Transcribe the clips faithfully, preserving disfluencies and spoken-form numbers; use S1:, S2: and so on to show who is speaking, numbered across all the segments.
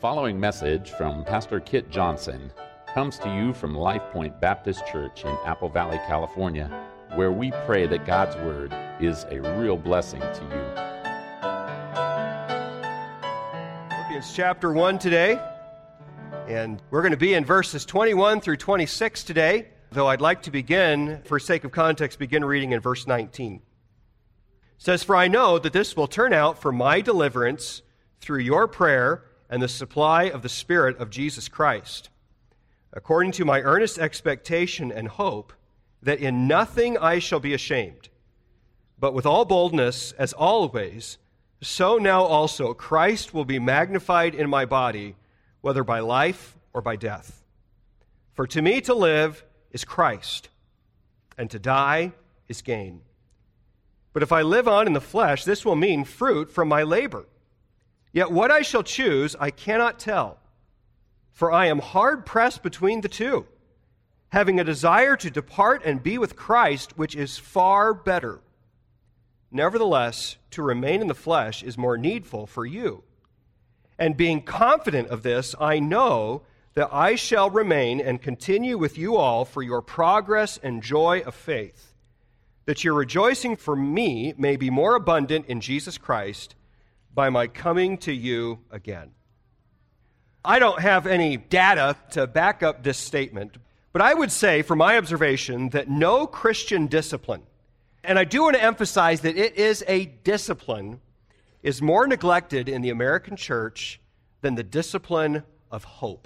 S1: following message from Pastor Kit Johnson comes to you from Life Point Baptist Church in Apple Valley, California, where we pray that God's Word is a real blessing to you.
S2: Philippians chapter one today, and we're going to be in verses twenty-one through twenty-six today, though I'd like to begin, for sake of context, begin reading in verse nineteen. It says, "For I know that this will turn out for my deliverance through your prayer and the supply of the Spirit of Jesus Christ, according to my earnest expectation and hope that in nothing I shall be ashamed, but with all boldness, as always, so now also Christ will be magnified in my body, whether by life or by death. For to me to live is Christ, and to die is gain. But if I live on in the flesh, this will mean fruit from my labor. Yet what I shall choose, I cannot tell, for I am hard-pressed between the two, having a desire to depart and be with Christ, which is far better. Nevertheless, to remain in the flesh is more needful for you. And being confident of this, I know that I shall remain and continue with you all for your progress and joy of faith, that your rejoicing for me may be more abundant in Jesus Christ by my coming to you again." I don't have any data to back up this statement, but I would say, from my observation, that no Christian discipline, and I do want to emphasize that it is a discipline, is more neglected in the American church than the discipline of hope.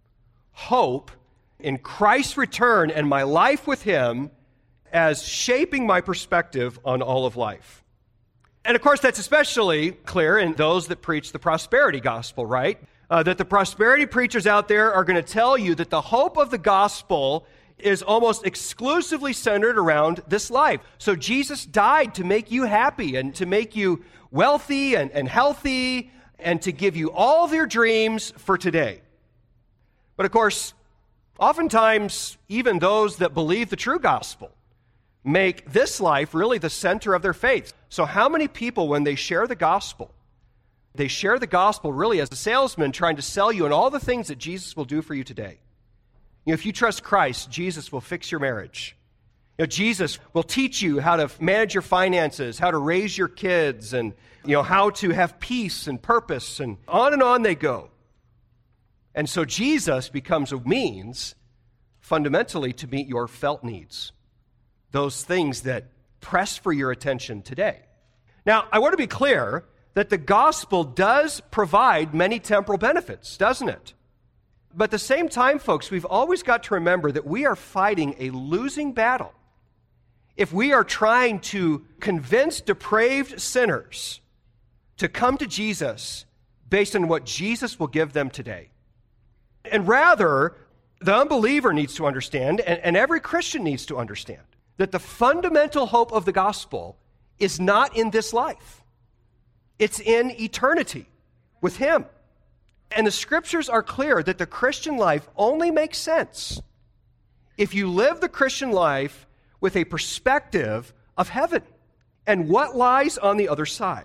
S2: Hope in Christ's return and my life with Him as shaping my perspective on all of life. And of course, that's especially clear in those that preach the prosperity gospel, right? Uh, that the prosperity preachers out there are going to tell you that the hope of the gospel is almost exclusively centered around this life. So Jesus died to make you happy and to make you wealthy and, and healthy and to give you all of your dreams for today. But of course, oftentimes, even those that believe the true gospel make this life really the center of their faith. So how many people, when they share the gospel, they share the gospel really as a salesman trying to sell you on all the things that Jesus will do for you today? You know, if you trust Christ, Jesus will fix your marriage. You know, Jesus will teach you how to manage your finances, how to raise your kids, and you know, how to have peace and purpose, and on and on they go. And so Jesus becomes a means, fundamentally, to meet your felt needs, those things that press for your attention today. Now, I want to be clear that the gospel does provide many temporal benefits, doesn't it? But at the same time, folks, we've always got to remember that we are fighting a losing battle if we are trying to convince depraved sinners to come to Jesus based on what Jesus will give them today. And rather, the unbeliever needs to understand, and, and every Christian needs to understand, that the fundamental hope of the gospel is not in this life. It's in eternity with Him. And the scriptures are clear that the Christian life only makes sense if you live the Christian life with a perspective of heaven and what lies on the other side.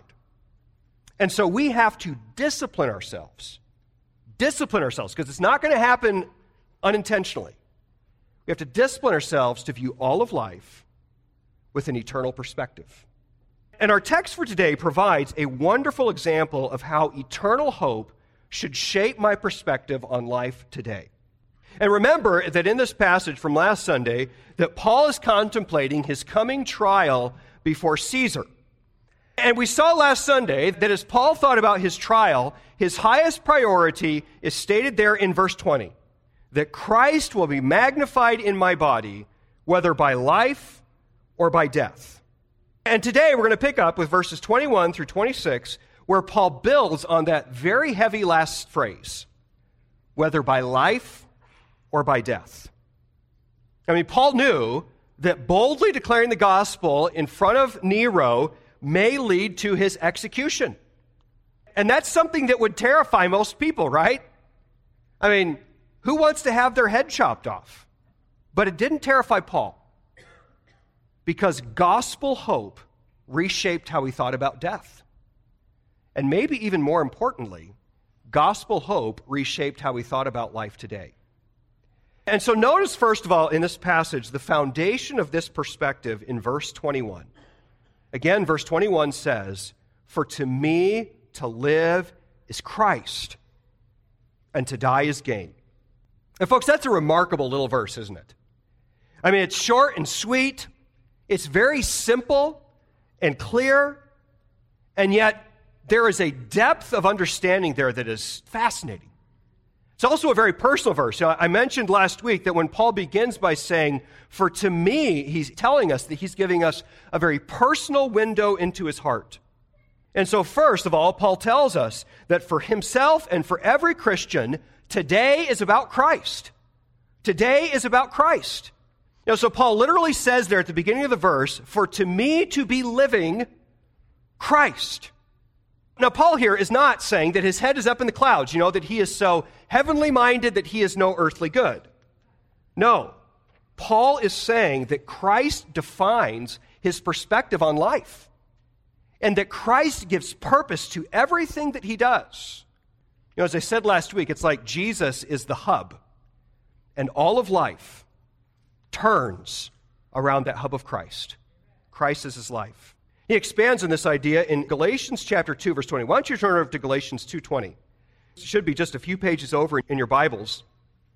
S2: And so we have to discipline ourselves. Discipline ourselves, because it's not going to happen unintentionally. We have to discipline ourselves to view all of life with an eternal perspective. And our text for today provides a wonderful example of how eternal hope should shape my perspective on life today. And remember that in this passage from last Sunday, that Paul is contemplating his coming trial before Caesar. And we saw last Sunday that as Paul thought about his trial, his highest priority is stated there in verse twenty. That Christ will be magnified in my body, whether by life or by death. And today we're going to pick up with verses twenty-one through twenty-six, where Paul builds on that very heavy last phrase, whether by life or by death. I mean, Paul knew that boldly declaring the gospel in front of Nero may lead to his execution. And that's something that would terrify most people, right? I mean, who wants to have their head chopped off? But it didn't terrify Paul, because gospel hope reshaped how he thought about death. And maybe even more importantly, gospel hope reshaped how we thought about life today. And so notice, first of all, in this passage, the foundation of this perspective in verse twenty-one. Again, verse twenty-one says, "For to me to live is Christ, and to die is gain." And folks, that's a remarkable little verse, isn't it? I mean, it's short and sweet. It's very simple and clear. And yet, there is a depth of understanding there that is fascinating. It's also a very personal verse. You know, I mentioned last week that when Paul begins by saying, "For to me," he's telling us that he's giving us a very personal window into his heart. And so first of all, Paul tells us that for himself and for every Christian, today is about Christ. Today is about Christ. You know, so Paul literally says there at the beginning of the verse, "For to me to be living, Christ." Now, Paul here is not saying that his head is up in the clouds, you know, that he is so heavenly minded that he is no earthly good. No. Paul is saying that Christ defines his perspective on life, and that Christ gives purpose to everything that he does. You know, as I said last week, it's like Jesus is the hub, and all of life turns around that hub of Christ. Christ is his life. He expands on this idea in Galatians chapter two, verse twenty. Why don't you turn over to Galatians two twenty? It should be just a few pages over in your Bibles.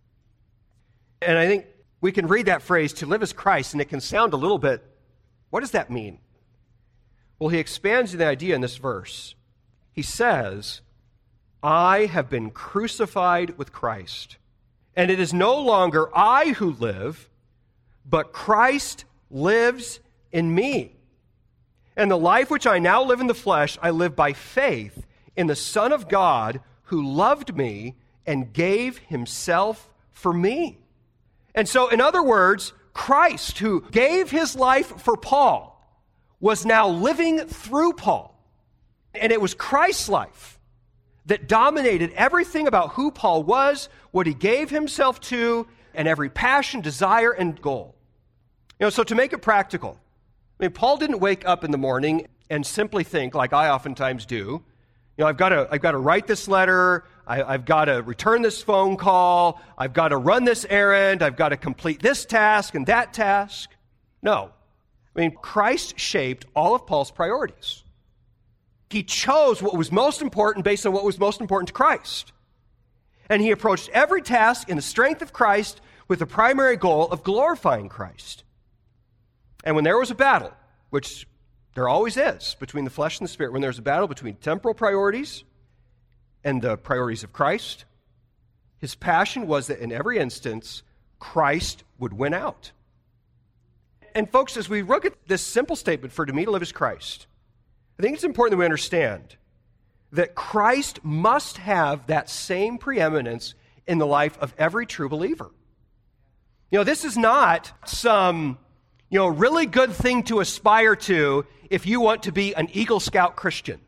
S2: And I think we can read that phrase, "to live as Christ," and it can sound a little bit, what does that mean? Well, he expands the idea in this verse. He says, "I have been crucified with Christ, and it is no longer I who live, but Christ lives in me. And the life which I now live in the flesh, I live by faith in the Son of God who loved me and gave himself for me." And so, in other words, Christ, who gave his life for Paul, was now living through Paul. And it was Christ's life that dominated everything about who Paul was, what he gave himself to, and every passion, desire, and goal. You know, so to make it practical, I mean, Paul didn't wake up in the morning and simply think, like I oftentimes do, you know, I've got to, I've got to write this letter, I, I've got to return this phone call, I've got to run this errand, I've got to complete this task and that task. No. I mean, Christ shaped all of Paul's priorities. He chose what was most important based on what was most important to Christ. And he approached every task in the strength of Christ with the primary goal of glorifying Christ. And when there was a battle, which there always is between the flesh and the spirit, when there's a battle between temporal priorities and the priorities of Christ, his passion was that in every instance, Christ would win out. And folks, as we look at this simple statement, "For to me to live is Christ," I think it's important that we understand that Christ must have that same preeminence in the life of every true believer. You know, this is not some, you know, really good thing to aspire to if you want to be an Eagle Scout Christian.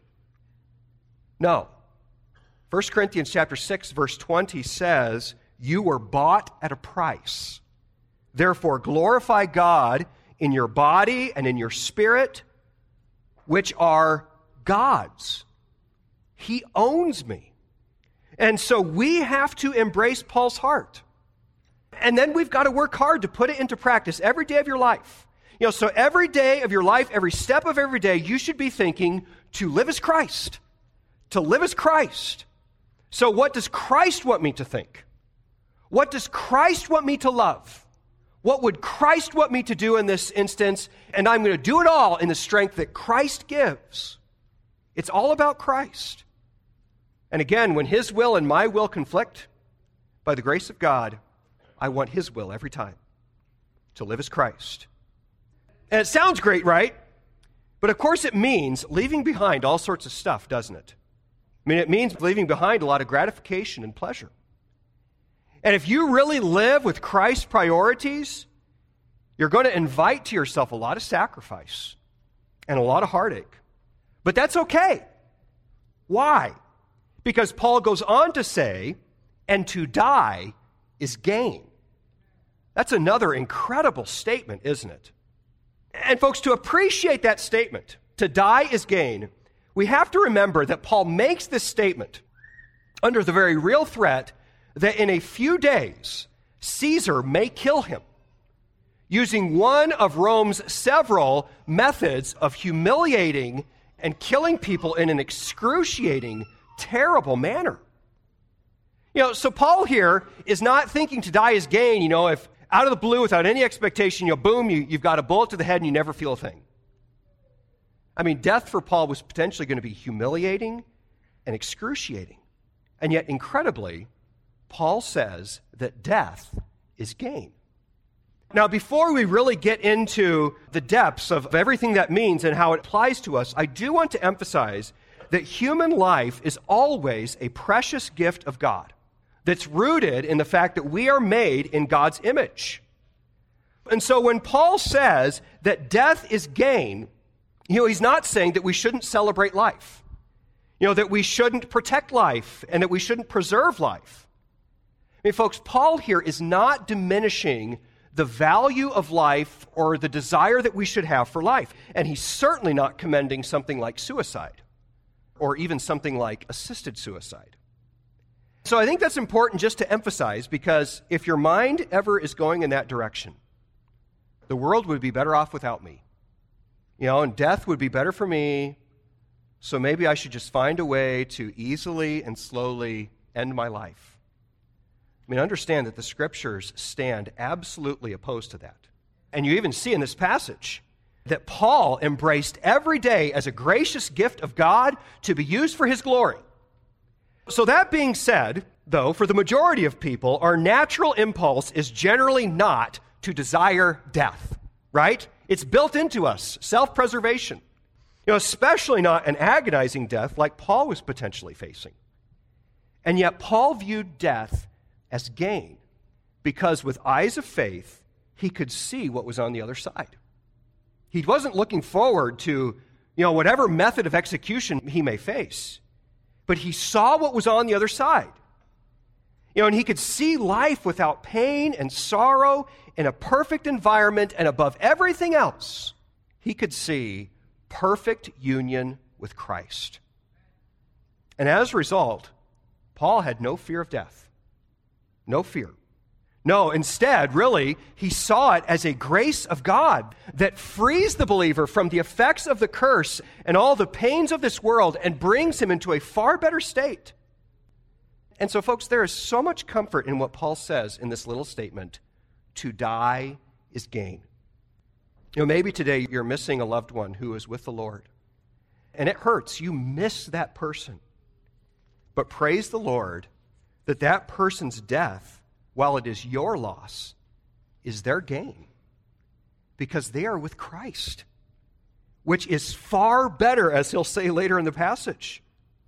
S2: No. First Corinthians chapter six, verse twenty says, "You were bought at a price. Therefore glorify God in your body and in your spirit, which are God's." He owns me. And so we have to embrace Paul's heart. And then we've got to work hard to put it into practice every day of your life. You know, so every day of your life, every step of every day, you should be thinking, to live as Christ. To live as Christ. So what does Christ want me to think? What does Christ want me to love? What would Christ want me to do in this instance? And I'm going to do it all in the strength that Christ gives. It's all about Christ. And again, when his will and my will conflict, by the grace of God, I want his will every time. To live as Christ. And it sounds great, right? But of course it means leaving behind all sorts of stuff, doesn't it? I mean, it means leaving behind a lot of gratification and pleasure. And if you really live with Christ's priorities, you're going to invite to yourself a lot of sacrifice and a lot of heartache. But that's okay. Why? Because Paul goes on to say, "And to die is gain." That's another incredible statement, isn't it? And folks, to appreciate that statement, to die is gain, we have to remember that Paul makes this statement under the very real threat that in a few days, Caesar may kill him, using one of Rome's several methods of humiliating and killing people in an excruciating, terrible manner. You know, so Paul here is not thinking to die is gain, you know, if out of the blue, without any expectation, you know, boom, you, you've got a bullet to the head and you never feel a thing. I mean, death for Paul was potentially going to be humiliating and excruciating. And yet, incredibly, Paul says that death is gain. Now, before we really get into the depths of everything that means and how it applies to us, I do want to emphasize that human life is always a precious gift of God that's rooted in the fact that we are made in God's image. And so when Paul says that death is gain, you know, he's not saying that we shouldn't celebrate life, you know, that we shouldn't protect life and that we shouldn't preserve life. I mean, folks, Paul here is not diminishing the value of life or the desire that we should have for life. And he's certainly not commending something like suicide or even something like assisted suicide. So I think that's important just to emphasize, because if your mind ever is going in that direction, the world would be better off without me. You know, and death would be better for me, so maybe I should just find a way to easily and slowly end my life. I mean, understand that the Scriptures stand absolutely opposed to that. And you even see in this passage that Paul embraced every day as a gracious gift of God to be used for his glory. So that being said, though, for the majority of people, our natural impulse is generally not to desire death, right? It's built into us, self-preservation. You know, especially not an agonizing death like Paul was potentially facing. And yet Paul viewed death as gain, because with eyes of faith, he could see what was on the other side. He wasn't looking forward to, you know, whatever method of execution he may face, but he saw what was on the other side. You know, and he could see life without pain and sorrow in a perfect environment, and above everything else, he could see perfect union with Christ. And as a result, Paul had no fear of death. No fear. No, instead, really, he saw it as a grace of God that frees the believer from the effects of the curse and all the pains of this world and brings him into a far better state. And so, folks, there is so much comfort in what Paul says in this little statement: to die is gain. You know, maybe today you're missing a loved one who is with the Lord, and it hurts. You miss that person. But praise the Lord that that person's death, while it is your loss, is their gain, because they are with Christ, which is far better, as he'll say later in the passage.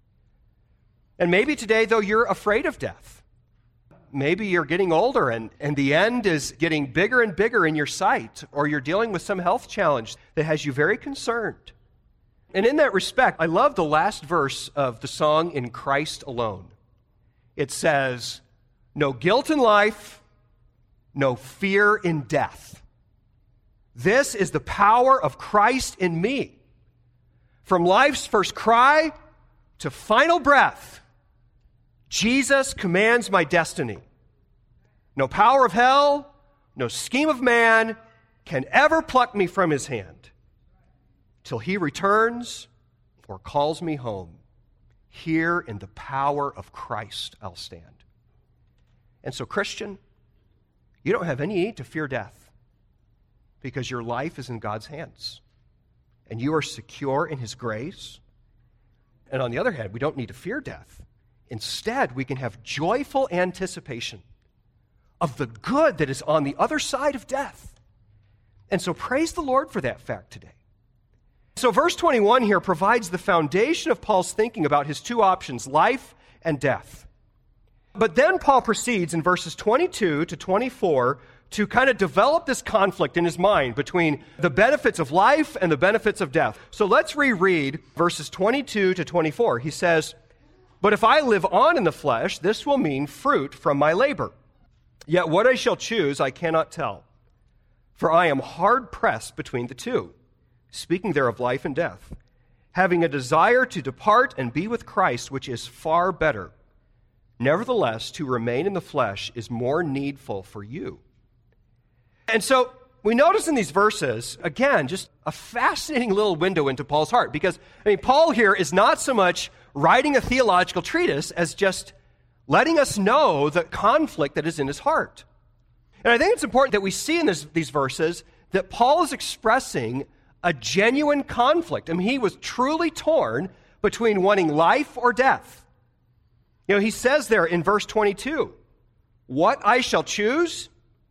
S2: And maybe today, though, you're afraid of death. Maybe you're getting older and, and the end is getting bigger and bigger in your sight, or you're dealing with some health challenge that has you very concerned. And in that respect, I love the last verse of the song In Christ Alone. It says, "No guilt in life, no fear in death. This is the power of Christ in me. From life's first cry to final breath, Jesus commands my destiny. No power of hell, no scheme of man can ever pluck me from his hand. Till he returns or calls me home, here in the power of Christ I'll stand." And so, Christian, you don't have any need to fear death, because your life is in God's hands, and you are secure in his grace. And on the other hand, we don't need to fear death. Instead, we can have joyful anticipation of the good that is on the other side of death. And so praise the Lord for that fact today. So verse twenty-one here provides the foundation of Paul's thinking about his two options, life and death. But then Paul proceeds in verses twenty-two to twenty-four to kind of develop this conflict in his mind between the benefits of life and the benefits of death. So let's reread verses twenty-two to twenty-four. He says, "But if I live on in the flesh, this will mean fruit from my labor. Yet what I shall choose I cannot tell, for I am hard-pressed between the two, speaking there of life and death, having a desire to depart and be with Christ, which is far better. Nevertheless, to remain in the flesh is more needful for you. And so we notice in these verses, again, just a fascinating little window into Paul's heart. Because, I mean, Paul here is not so much writing a theological treatise as just letting us know the conflict that is in his heart. And I think it's important that we see in this, these verses that Paul is expressing a genuine conflict. I mean, he was truly torn between wanting life or death. You know, he says there in verse twenty-two, "What I shall choose,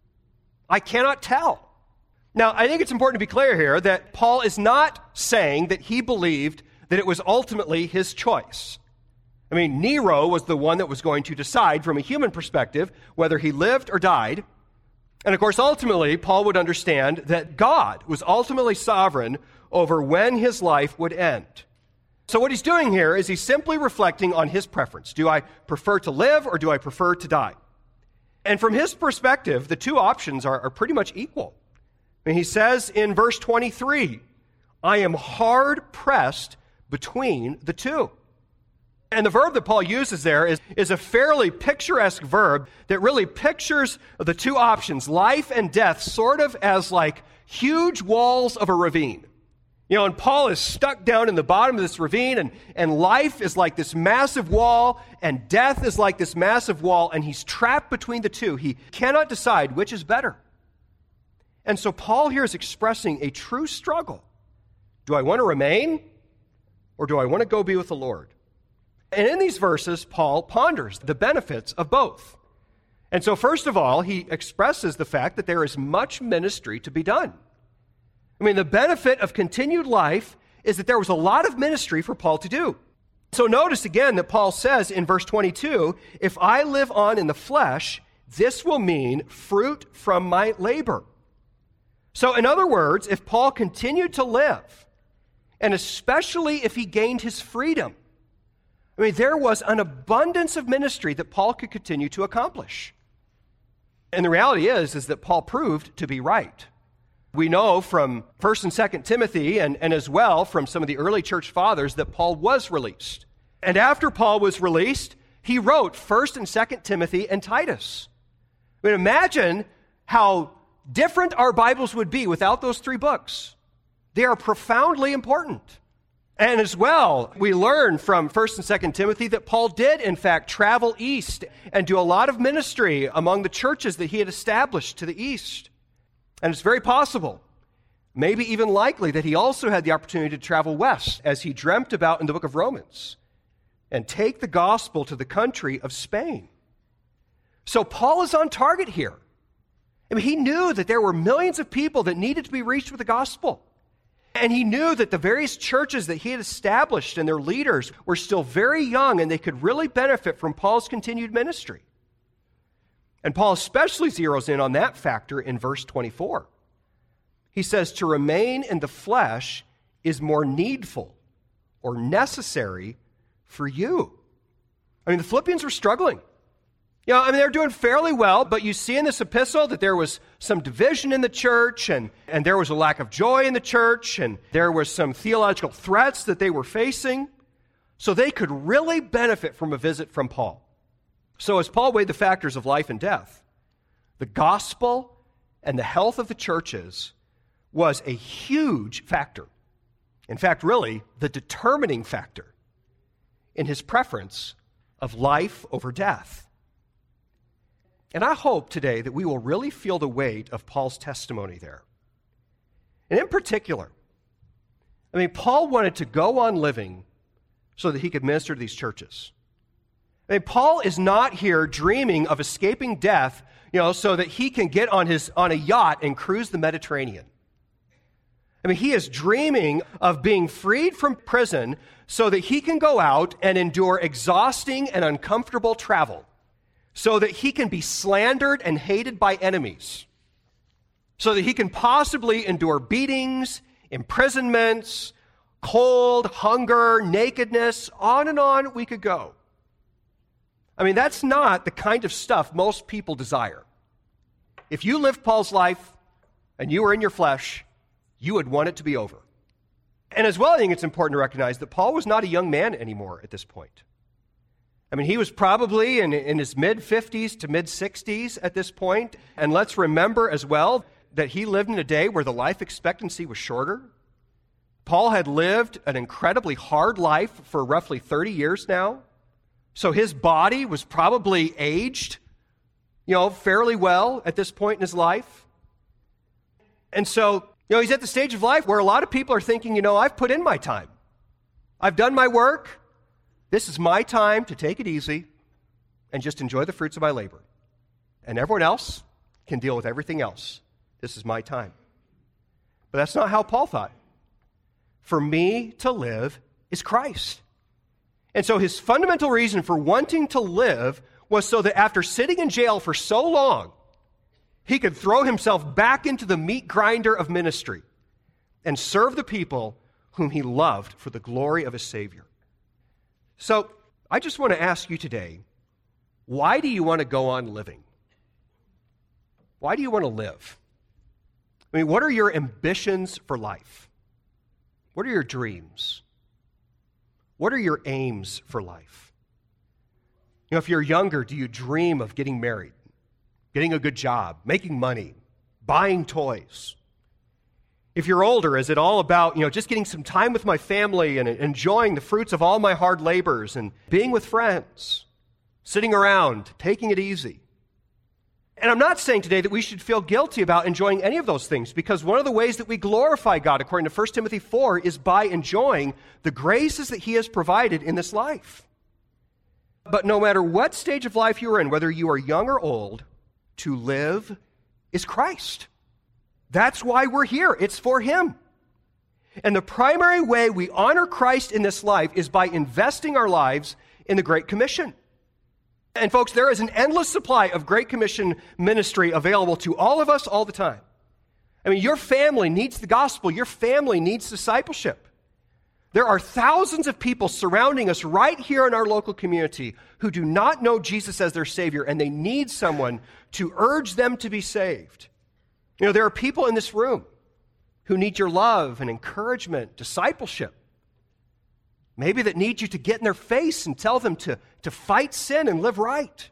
S2: I cannot tell." Now, I think it's important to be clear here that Paul is not saying that he believed that it was ultimately his choice. I mean, Nero was the one that was going to decide from a human perspective whether he lived or died. And of course, ultimately, Paul would understand that God was ultimately sovereign over when his life would end. So what he's doing here is he's simply reflecting on his preference. Do I prefer to live or do I prefer to die? And from his perspective, the two options are, are pretty much equal. I mean, he says in verse twenty-three, "I am hard pressed between the two." And the verb that Paul uses there is, is a fairly picturesque verb that really pictures the two options, life and death, sort of as like huge walls of a ravine. You know, and Paul is stuck down in the bottom of this ravine, and, and life is like this massive wall, and death is like this massive wall, and he's trapped between the two. He cannot decide which is better. And so Paul here is expressing a true struggle. Do I want to remain, or do I want to go be with the Lord? And in these verses, Paul ponders the benefits of both. And so first of all, he expresses the fact that there is much ministry to be done. I mean, the benefit of continued life is that there was a lot of ministry for Paul to do. So notice again that Paul says in verse twenty-two, "If I live on in the flesh, this will mean fruit from my labor." So in other words, if Paul continued to live, and especially if he gained his freedom, I mean, there was an abundance of ministry that Paul could continue to accomplish. And the reality is, is that Paul proved to be right. We know from First and Second Timothy, and, and as well from some of the early church fathers, that Paul was released. And after Paul was released, he wrote First and Second Timothy and Titus. I mean, imagine how different our Bibles would be without those three books. They are profoundly important. And as well, we learn from First and Second Timothy that Paul did, in fact, travel east and do a lot of ministry among the churches that he had established to the east. And it's very possible, maybe even likely, that he also had the opportunity to travel west, as he dreamt about in the book of Romans, and take the gospel to the country of Spain. So Paul is on target here. I mean, he knew that there were millions of people that needed to be reached with the gospel. And he knew that the various churches that he had established and their leaders were still very young, and they could really benefit from Paul's continued ministry. And Paul especially zeroes in on that factor in verse twenty-four. He says, "To remain in the flesh is more needful or necessary for you." I mean, the Philippians were struggling. You know, I mean, they're doing fairly well, but you see in this epistle that there was some division in the church, and, and there was a lack of joy in the church, and there was some theological threats that they were facing. So they could really benefit from a visit from Paul. So as Paul weighed the factors of life and death, the gospel and the health of the churches was a huge factor. In fact, really, the determining factor in his preference of life over death. And I hope today that we will really feel the weight of Paul's testimony there. And in particular, I mean, Paul wanted to go on living so that he could minister to these churches. I mean, Paul is not here dreaming of escaping death, you know, so that he can get on his on a yacht and cruise the Mediterranean. I mean, he is dreaming of being freed from prison so that he can go out and endure exhausting and uncomfortable travel, so that he can be slandered and hated by enemies, so that he can possibly endure beatings, imprisonments, cold, hunger, nakedness, on and on we could go. I mean, that's not the kind of stuff most people desire. If you lived Paul's life and you were in your flesh, you would want it to be over. And as well, I think it's important to recognize that Paul was not a young man anymore at this point. I mean, he was probably in, in his mid-fifties to mid-sixties at this point. And let's remember as well that he lived in a day where the life expectancy was shorter. Paul had lived an incredibly hard life for roughly thirty years now. So his body was probably aged, you know, fairly well at this point in his life. And so, you know, he's at the stage of life where a lot of people are thinking, you know, I've put in my time. I've done my work. This is my time to take it easy and just enjoy the fruits of my labor. And everyone else can deal with everything else. This is my time. But that's not how Paul thought. For me to live is Christ. And so his fundamental reason for wanting to live was so that after sitting in jail for so long, he could throw himself back into the meat grinder of ministry and serve the people whom he loved for the glory of his Savior. So I just want to ask you today, why do you want to go on living? Why do you want to live? I mean, what are your ambitions for life? What are your dreams? What are your aims for life? You know, if you're younger, do you dream of getting married, getting a good job, making money, buying toys? If you're older, is it all about, you know, just getting some time with my family and enjoying the fruits of all my hard labors and being with friends, sitting around, taking it easy? And I'm not saying today that we should feel guilty about enjoying any of those things, because one of the ways that we glorify God, according to First Timothy four, is by enjoying the graces that he has provided in this life. But no matter what stage of life you are in, whether you are young or old, to live is Christ. That's why we're here. It's for him. And the primary way we honor Christ in this life is by investing our lives in the Great Commission. And folks, there is an endless supply of Great Commission ministry available to all of us all the time. I mean, your family needs the gospel. Your family needs discipleship. There are thousands of people surrounding us right here in our local community who do not know Jesus as their Savior, and they need someone to urge them to be saved. You know, there are people in this room who need your love and encouragement, discipleship. Maybe that need you to get in their face and tell them to, to fight sin and live right.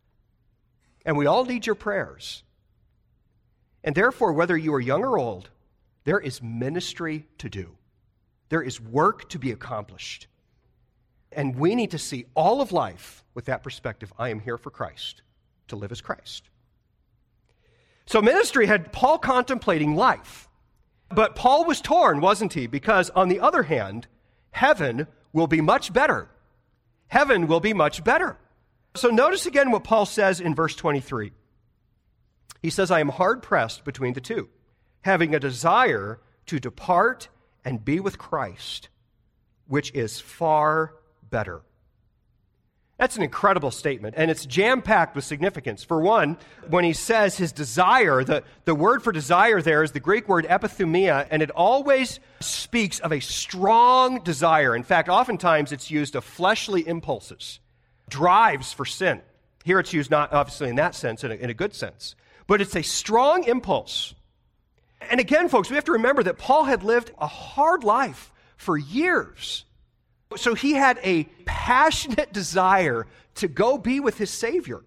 S2: And we all need your prayers. And therefore, whether you are young or old, there is ministry to do. There is work to be accomplished. And we need to see all of life with that perspective. I am here for Christ, to live as Christ. So ministry had Paul contemplating life. But Paul was torn, wasn't he? Because on the other hand, heaven will be much better. Heaven will be much better. So notice again what Paul says in verse twenty-three. He says, I am hard-pressed between the two, having a desire to depart and be with Christ, which is far better. That's an incredible statement, and it's jam-packed with significance. For one, when he says his desire, the, the word for desire there is the Greek word epithumia, and it always speaks of a strong desire. In fact, oftentimes it's used of fleshly impulses, drives for sin. Here it's used not obviously in that sense, in a, in a good sense, but it's a strong impulse. And again, folks, we have to remember that Paul had lived a hard life for years. So he had a passionate desire to go be with his Savior.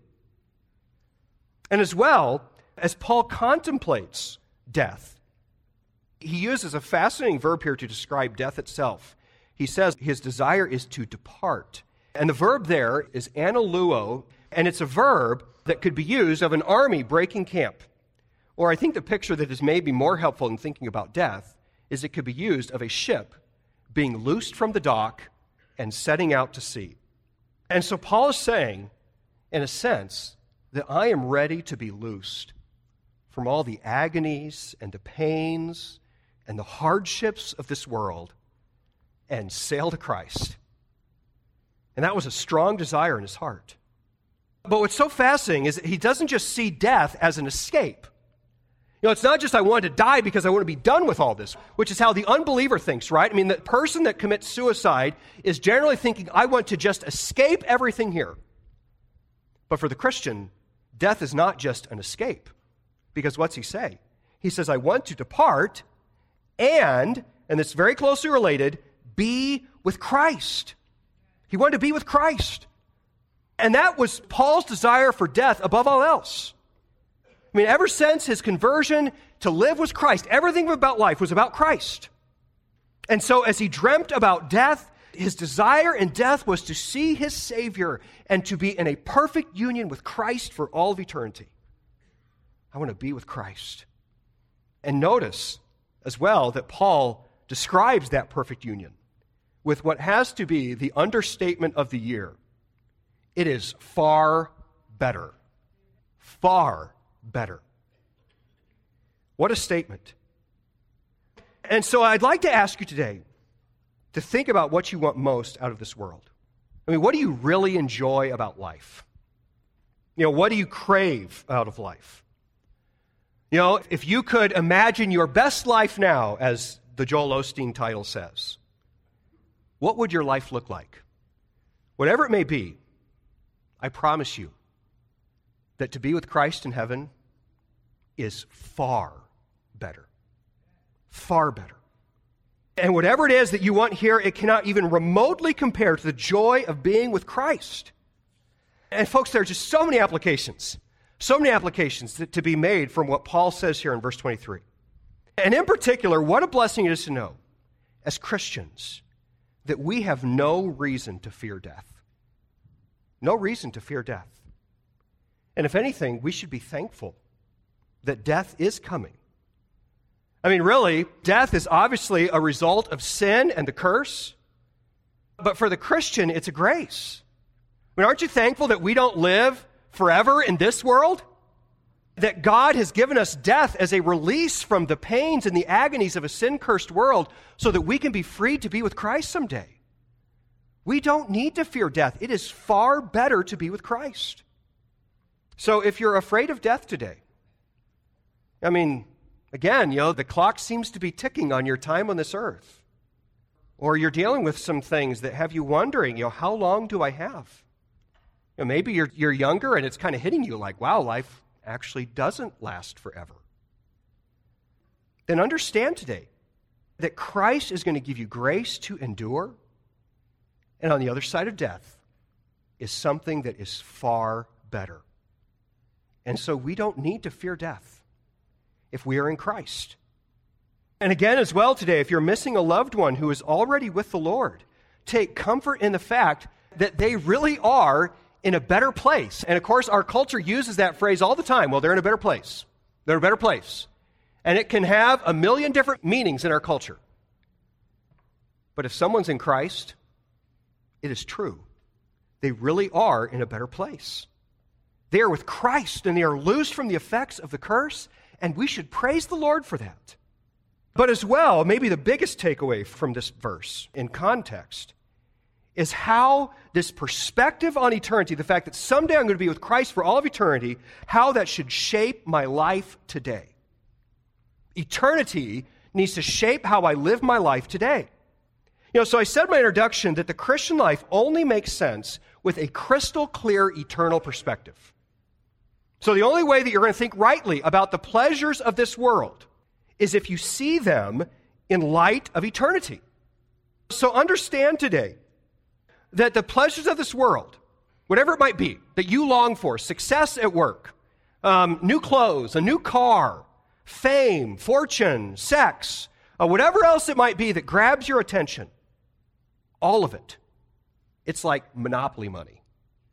S2: And as well, as Paul contemplates death, he uses a fascinating verb here to describe death itself. He says his desire is to depart. And the verb there is analuo, and it's a verb that could be used of an army breaking camp. Or I think the picture that is maybe more helpful in thinking about death is it could be used of a ship being loosed from the dock and setting out to sea. And so Paul is saying, in a sense, that I am ready to be loosed from all the agonies and the pains and the hardships of this world and sail to Christ. And that was a strong desire in his heart. But what's so fascinating is that he doesn't just see death as an escape. You know, it's not just I want to die because I want to be done with all this, which is how the unbeliever thinks, right? I mean, the person that commits suicide is generally thinking, I want to just escape everything here. But for the Christian, death is not just an escape. Because what's he say? He says, I want to depart and, and it's very closely related, be with Christ. He wanted to be with Christ. And that was Paul's desire for death above all else. I mean, ever since his conversion to live with Christ, everything about life was about Christ. And so as he dreamt about death, his desire in death was to see his Savior and to be in a perfect union with Christ for all of eternity. I want to be with Christ. And notice as well that Paul describes that perfect union with what has to be the understatement of the year. It is far better. Far better. What a statement. And so I'd like to ask you today to think about what you want most out of this world. I mean, what do you really enjoy about life? You know, what do you crave out of life? You know, if you could imagine your best life now, as the Joel Osteen title says, what would your life look like? Whatever it may be, I promise you that to be with Christ in heaven is far better. Far better. And whatever it is that you want here, it cannot even remotely compare to the joy of being with Christ. And folks, there are just so many applications, so many applications to, to be made from what Paul says here in verse twenty-three. And in particular, what a blessing it is to know, as Christians, that we have no reason to fear death. No reason to fear death. And if anything, we should be thankful that death is coming. I mean, really, death is obviously a result of sin and the curse. But for the Christian, it's a grace. I mean, aren't you thankful that we don't live forever in this world? That God has given us death as a release from the pains and the agonies of a sin-cursed world so that we can be freed to be with Christ someday. We don't need to fear death. It is far better to be with Christ. So if you're afraid of death today, I mean, again, you know, the clock seems to be ticking on your time on this earth. Or you're dealing with some things that have you wondering, you know, how long do I have? You know, maybe you're, you're younger and it's kind of hitting you like, wow, life actually doesn't last forever. Then understand today that Christ is going to give you grace to endure. And on the other side of death is something that is far better. And so we don't need to fear death if we are in Christ. And again, as well today, if you're missing a loved one who is already with the Lord, take comfort in the fact that they really are in a better place. And of course, our culture uses that phrase all the time. Well, they're in a better place. They're in a better place. And it can have a million different meanings in our culture. But if someone's in Christ, it is true. They really are in a better place. They are with Christ, and they are loosed from the effects of the curse, and we should praise the Lord for that. But as well, maybe the biggest takeaway from this verse in context is how this perspective on eternity, the fact that someday I'm going to be with Christ for all of eternity, how that should shape my life today. Eternity needs to shape how I live my life today. You know, so I said in my introduction that the Christian life only makes sense with a crystal clear eternal perspective. So the only way that you're going to think rightly about the pleasures of this world is if you see them in light of eternity. So understand today that the pleasures of this world, whatever it might be, that you long for, success at work, um, new clothes, a new car, fame, fortune, sex, uh, whatever else it might be that grabs your attention, all of it, it's like monopoly money.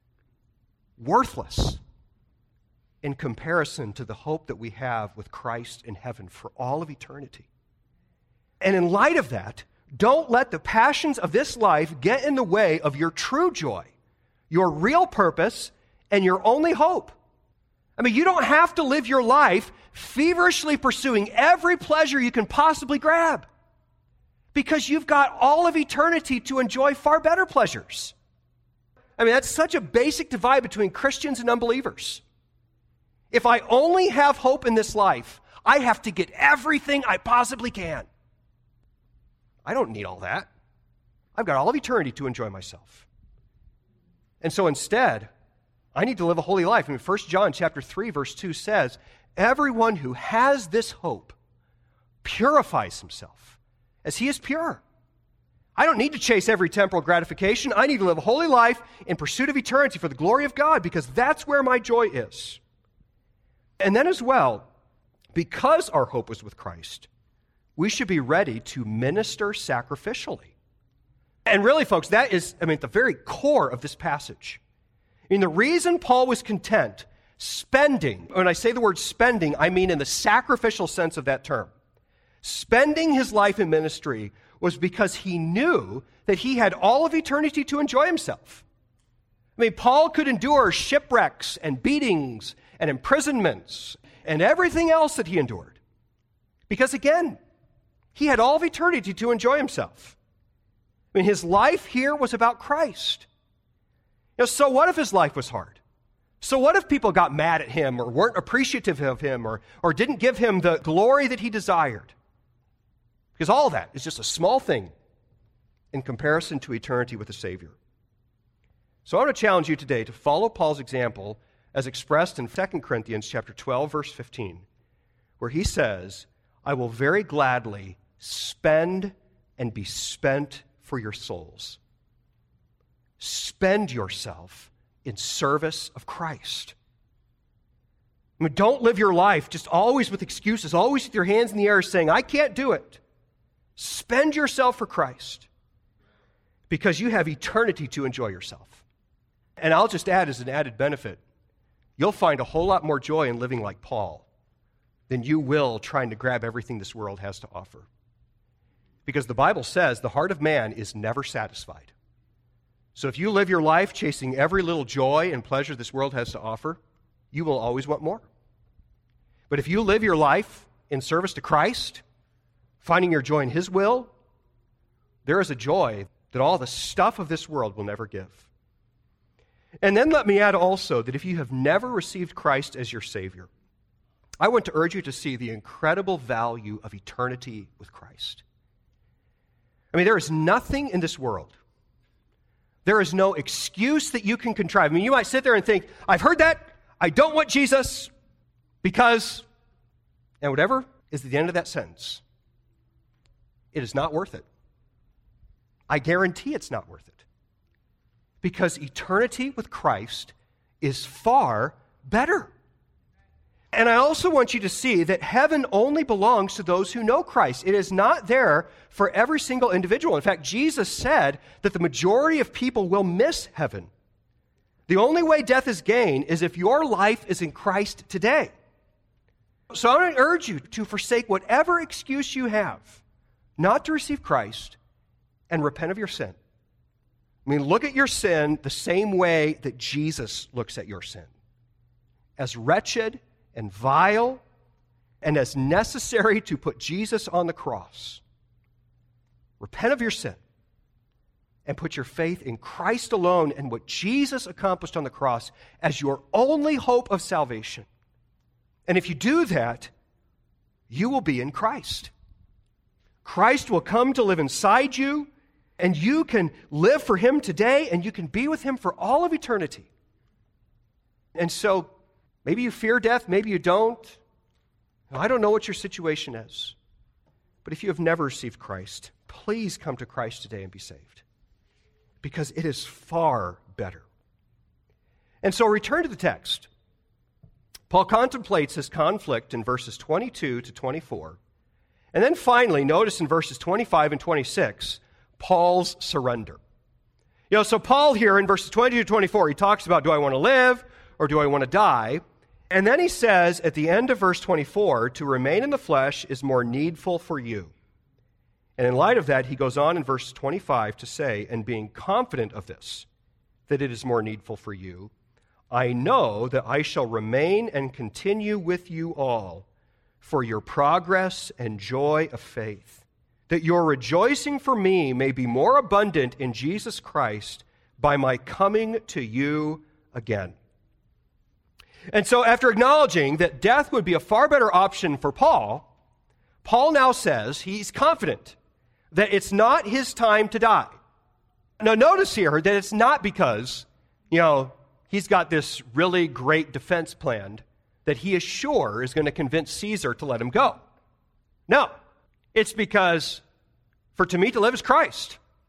S2: Worthless in comparison to the hope that we have with Christ in heaven for all of eternity. And in light of that, don't let the passions of this life get in the way of your true joy, your real purpose, and your only hope. I mean, you don't have to live your life feverishly pursuing every pleasure you can possibly grab, because you've got all of eternity to enjoy far better pleasures. I mean, that's such a basic divide between Christians and unbelievers. If I only have hope in this life, I have to get everything I possibly can. I don't need all that. I've got all of eternity to enjoy myself. And so instead, I need to live a holy life. I mean, First John chapter three, verse two says, everyone who has this hope purifies himself as he is pure. I don't need to chase every temporal gratification. I need to live a holy life in pursuit of eternity for the glory of God, because that's where my joy is. And then as well, because our hope is with Christ, we should be ready to minister sacrificially. And really, folks, that is, I mean, at the very core of this passage. I mean, the reason Paul was content spending, when I say the word spending, I mean in the sacrificial sense of that term, spending his life in ministry was because he knew that he had all of eternity to enjoy himself. I mean, Paul could endure shipwrecks and beatings and imprisonments and everything else that he endured. Because again, he had all of eternity to enjoy himself. I mean, his life here was about Christ. You know, so what if his life was hard? So what if people got mad at him or weren't appreciative of him or, or didn't give him the glory that he desired? Because all that is just a small thing in comparison to eternity with the Savior. So I want to challenge you today to follow Paul's example as expressed in Second Corinthians chapter twelve, verse fifteen, where he says, I will very gladly spend and be spent for your souls. Spend yourself in service of Christ. I mean, don't live your life just always with excuses, always with your hands in the air saying, I can't do it. Spend yourself for Christ because you have eternity to enjoy yourself. And I'll just add as an added benefit, you'll find a whole lot more joy in living like Paul than you will trying to grab everything this world has to offer. Because the Bible says the heart of man is never satisfied. So if you live your life chasing every little joy and pleasure this world has to offer, you will always want more. But if you live your life in service to Christ, finding your joy in His will, there is a joy that all the stuff of this world will never give. And then let me add also that if you have never received Christ as your Savior, I want to urge you to see the incredible value of eternity with Christ. I mean, there is nothing in this world. There is no excuse that you can contrive. I mean, you might sit there and think, I've heard that. I don't want Jesus because, and whatever is at the end of that sentence, it is not worth it. I guarantee it's not worth it. Because eternity with Christ is far better. And I also want you to see that heaven only belongs to those who know Christ. It is not there for every single individual. In fact, Jesus said that the majority of people will miss heaven. The only way death is gained is if your life is in Christ today. So I want to urge you to forsake whatever excuse you have not to receive Christ and repent of your sin. I mean, look at your sin the same way that Jesus looks at your sin. As wretched and vile, and as necessary to put Jesus on the cross. Repent of your sin and put your faith in Christ alone and what Jesus accomplished on the cross as your only hope of salvation. And if you do that, you will be in Christ. Christ will come to live inside you, and you can live for Him today, and you can be with Him for all of eternity. And so, maybe you fear death, maybe you don't. I don't know what your situation is. But if you have never received Christ, please come to Christ today and be saved. Because it is far better. And so return to the text. Paul contemplates his conflict in verses twenty-two to twenty-four. And then finally, notice in verses twenty-five and twenty-six, Paul's surrender. You know, so Paul here in verses twenty-two to twenty-four, he talks about, do I want to live or do I want to die? And then he says at the end of verse twenty-four, to remain in the flesh is more needful for you. And in light of that, he goes on in verse twenty-five to say, and being confident of this, that it is more needful for you, I know that I shall remain and continue with you all for your progress and joy of faith, that your rejoicing for me may be more abundant in Jesus Christ by my coming to you again. And so after acknowledging that death would be a far better option for Paul, Paul now says he's confident that it's not his time to die. Now notice here that it's not because, you know, he's got this really great defense planned that he is sure is going to convince Caesar to let him go. No, it's because for to me to live is Christ,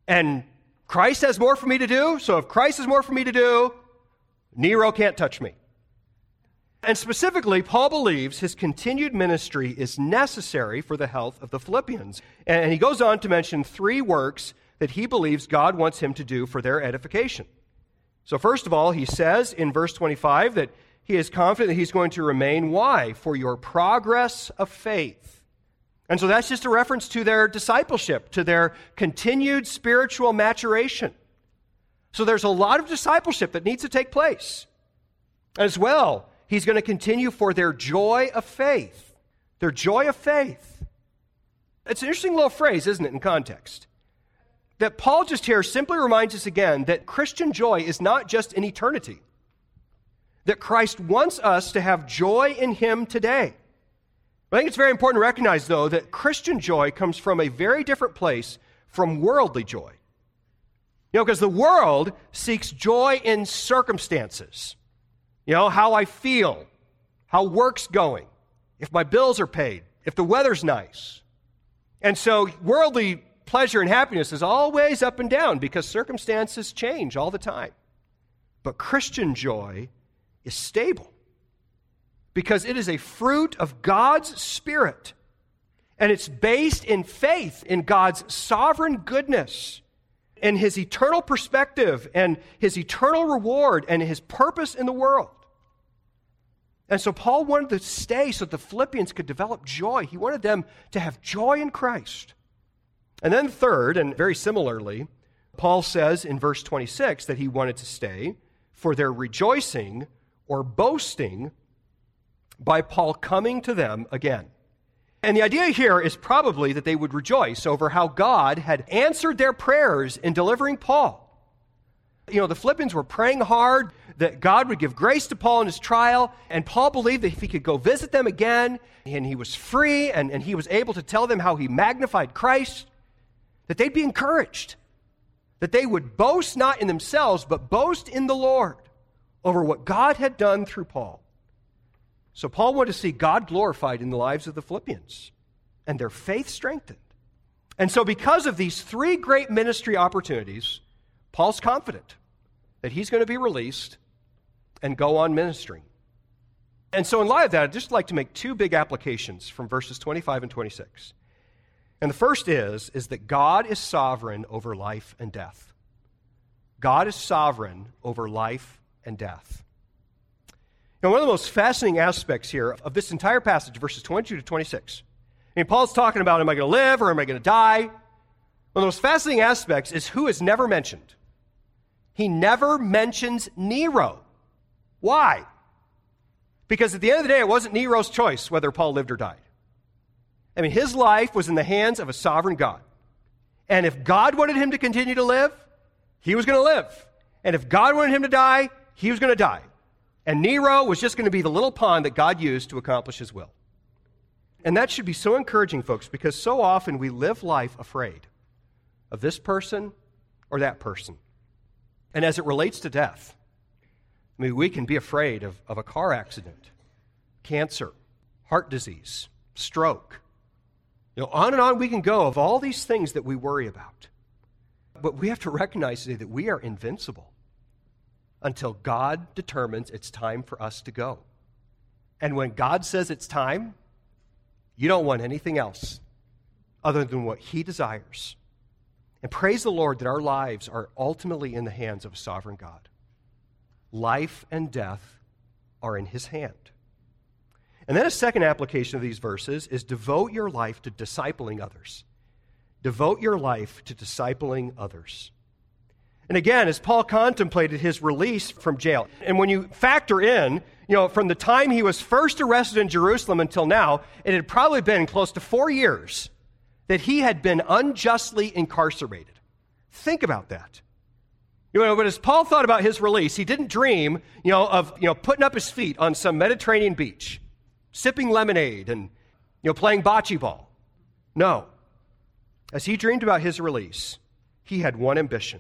S2: And Christ has more for me to do, so if Christ has more for me to do, Nero can't touch me. And specifically, Paul believes his continued ministry is necessary for the health of the Philippians. And he goes on to mention three works that he believes God wants him to do for their edification. So first of all, he says in verse twenty-five that he is confident that he's going to remain. Why? For your progress of faith. And so that's just a reference to their discipleship, to their continued spiritual maturation. So there's a lot of discipleship that needs to take place. As well, he's going to continue for their joy of faith. Their joy of faith. It's an interesting little phrase, isn't it, in context? That Paul just here simply reminds us again that Christian joy is not just in eternity. That Christ wants us to have joy in him today. I think it's very important to recognize, though, that Christian joy comes from a very different place from worldly joy. You know, because the world seeks joy in circumstances. You know, how I feel, how work's going, if my bills are paid, if the weather's nice. And so worldly pleasure and happiness is always up and down because circumstances change all the time. But Christian joy is stable because it is a fruit of God's Spirit. And it's based in faith in God's sovereign goodness and his eternal perspective and his eternal reward and his purpose in the world. And so Paul wanted to stay so the Philippians could develop joy. He wanted them to have joy in Christ. And then third, and very similarly, Paul says in verse twenty-six that he wanted to stay for their rejoicing or boasting by Paul coming to them again. And the idea here is probably that they would rejoice over how God had answered their prayers in delivering Paul. You know, the Philippians were praying hard that God would give grace to Paul in his trial, and Paul believed that if he could go visit them again, and he was free, and, and he was able to tell them how he magnified Christ, that they'd be encouraged, that they would boast not in themselves, but boast in the Lord over what God had done through Paul. So Paul wanted to see God glorified in the lives of the Philippians and their faith strengthened. And so because of these three great ministry opportunities, Paul's confident that he's going to be released and go on ministering. And so in light of that, I'd just like to make two big applications from verses twenty-five and twenty-six. And the first is, is that God is sovereign over life and death. God is sovereign over life and death. Now, one of the most fascinating aspects here of this entire passage, verses twenty-two to twenty-six, I mean, Paul's talking about, am I going to live or am I going to die? One of the most fascinating aspects is who is never mentioned. He never mentions Nero. Why? Because at the end of the day, it wasn't Nero's choice whether Paul lived or died. I mean, his life was in the hands of a sovereign God. And if God wanted him to continue to live, he was going to live. And if God wanted him to die, he was going to die. And Nero was just going to be the little pawn that God used to accomplish his will. And that should be so encouraging, folks, because so often we live life afraid of this person or that person. And as it relates to death, I mean, we can be afraid of, of a car accident, cancer, heart disease, stroke. You know, on and on we can go of all these things that we worry about. But we have to recognize today that we are invincible until God determines it's time for us to go. And when God says it's time, you don't want anything else other than what he desires. And praise the Lord that our lives are ultimately in the hands of a sovereign God. Life and death are in his hand. And then a second application of these verses is devote your life to discipling others. Devote your life to discipling others. And again, as Paul contemplated his release from jail, and when you factor in, you know, from the time he was first arrested in Jerusalem until now, it had probably been close to four years that he had been unjustly incarcerated. Think about that. You know, but as Paul thought about his release, he didn't dream, you know, of, you know, putting up his feet on some Mediterranean beach, sipping lemonade and, you know, playing bocce ball. No. As he dreamed about his release, he had one ambition.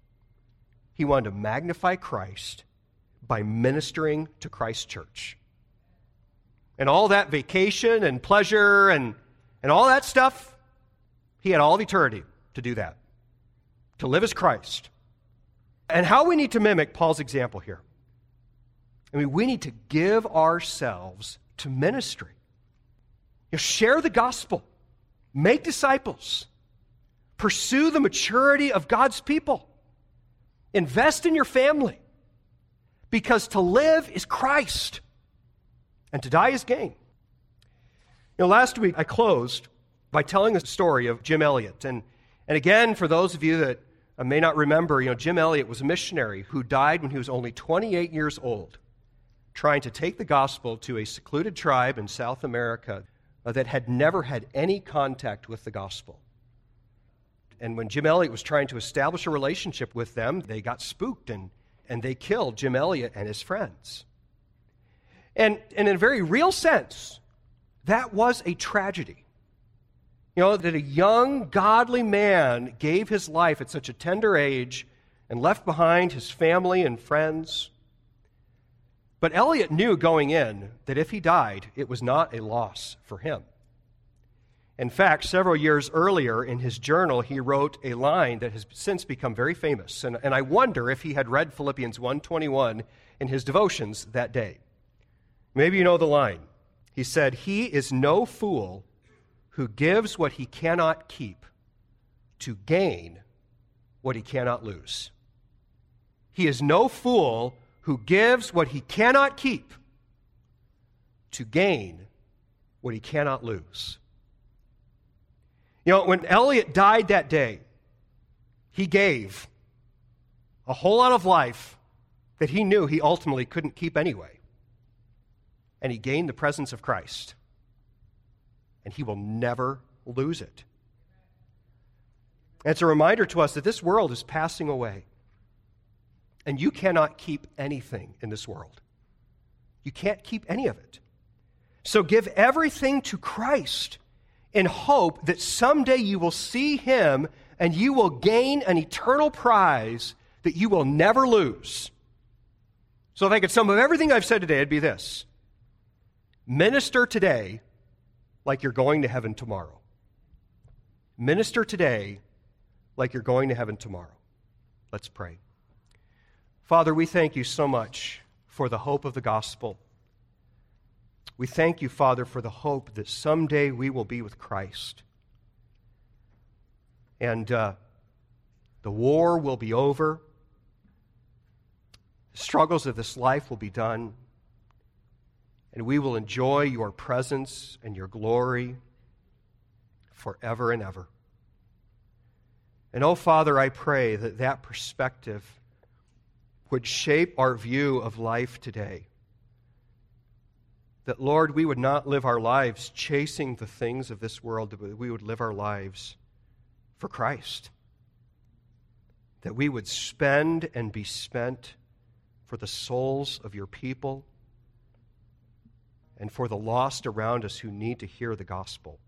S2: He wanted to magnify Christ by ministering to Christ's church. And all that vacation and pleasure and, and all that stuff, he had all of eternity to do that. To live as Christ. And how we need to mimic Paul's example here. I mean, we need to give ourselves to ministry. You know, share the gospel. Make disciples. Pursue the maturity of God's people. Invest in your family. Because to live is Christ. And to die is gain. You know, last week I closed by telling a story of Jim Elliot. And, and again, for those of you that may not remember, you know, Jim Elliot was a missionary who died when he was only twenty-eight years old, trying to take the gospel to a secluded tribe in South America uh, that had never had any contact with the gospel. And when Jim Elliot was trying to establish a relationship with them, they got spooked and, and they killed Jim Elliot and his friends. And, and in a very real sense, that was a tragedy. You know, that a young, godly man gave his life at such a tender age and left behind his family and friends. But Elliot knew going in that if he died, it was not a loss for him. In fact, several years earlier in his journal, he wrote a line that has since become very famous. And, and I wonder if he had read Philippians one twenty-one in his devotions that day. Maybe you know the line. He said, "He is no fool who gives what he cannot keep to gain what he cannot lose." He is no fool who gives what he cannot keep to gain what he cannot lose. You know, when Elliot died that day, he gave a whole lot of life that he knew he ultimately couldn't keep anyway. And he gained the presence of Christ. And he will never lose it. And it's a reminder to us that this world is passing away. And you cannot keep anything in this world. You can't keep any of it. So give everything to Christ in hope that someday you will see him and you will gain an eternal prize that you will never lose. So if I could sum up everything I've said today, it'd be this. Minister today like you're going to heaven tomorrow. Minister today like you're going to heaven tomorrow. Let's pray. Father, we thank you so much for the hope of the gospel. We thank you, Father, for the hope that someday we will be with Christ. And uh, the war will be over. The struggles of this life will be done. And we will enjoy your presence and your glory forever and ever. And oh, Father, I pray that that perspective would shape our view of life today. That, Lord, we would not live our lives chasing the things of this world, but we would live our lives for Christ. That we would spend and be spent for the souls of your people and for the lost around us who need to hear the gospel.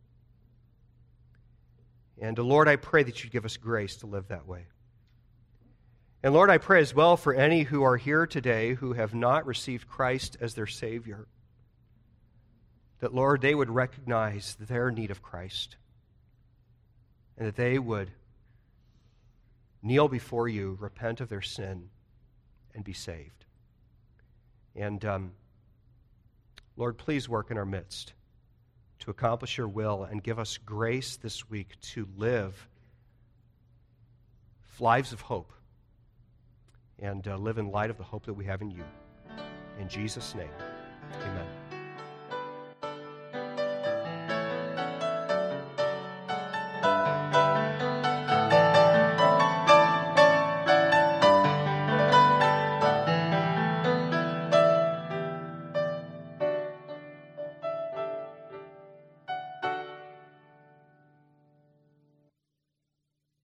S2: And, Lord, I pray that you'd give us grace to live that way. And, Lord, I pray as well for any who are here today who have not received Christ as their Savior, that, Lord, they would recognize their need of Christ and that they would kneel before you, repent of their sin, and be saved. And, um, Lord, please work in our midst to accomplish your will and give us grace this week to live lives of hope and uh, live in light of the hope that we have in you. In Jesus' name, amen.